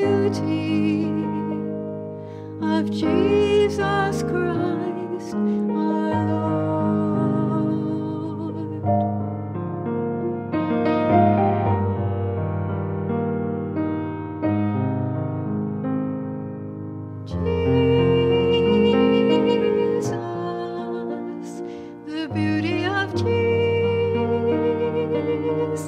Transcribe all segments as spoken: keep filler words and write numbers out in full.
beauty of Jesus Christ our Lord. Jesus, the beauty of Jesus.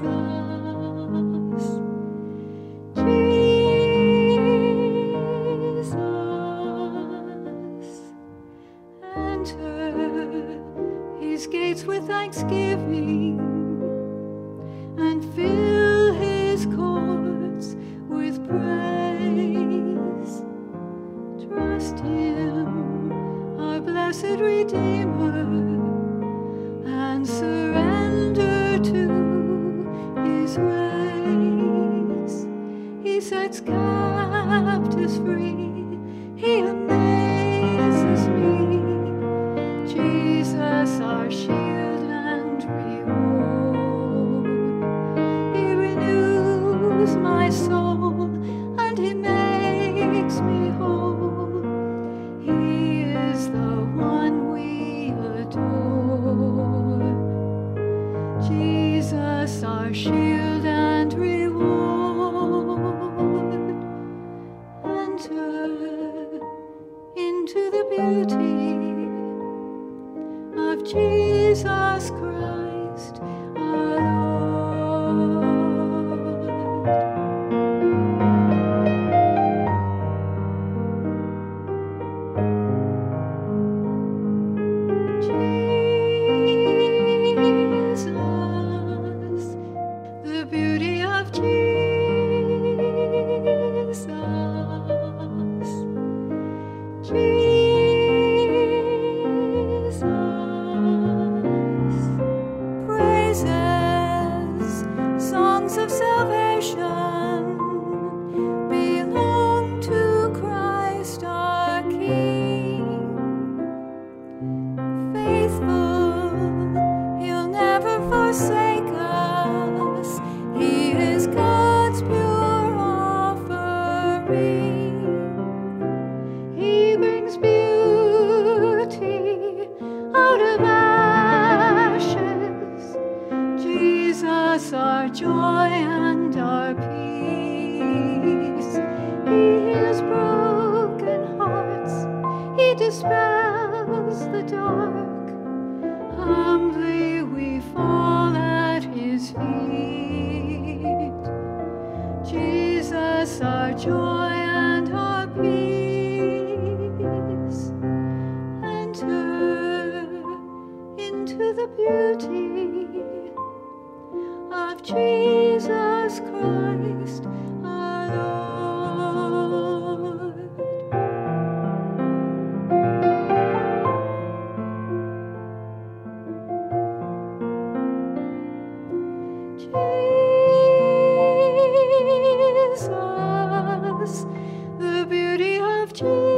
His gates with thanksgiving and fill his courts with praise. Trust him, our blessed Redeemer, and surrender to his ways. He sets captives free, he amazes me. Jesus, our shield and reward. He renews my soul and he makes me whole. He is the one we adore. Jesus, our shield and reward. Enter into the beauty of Jesus Christ our Lord. Jesus, the beauty of Jesus. Jesus. Songs of salvation belong to Christ our King. Faithful, he'll never forsake us. He is God's pure offering. He brings beauty out of ashes. Jesus, our joy and our peace. He heals broken hearts, he dispels the dark. Humbly we fall at his feet. Jesus, our joy and our peace. Enter into the beauty of Jesus Christ our Lord. Jesus, the beauty of Jesus.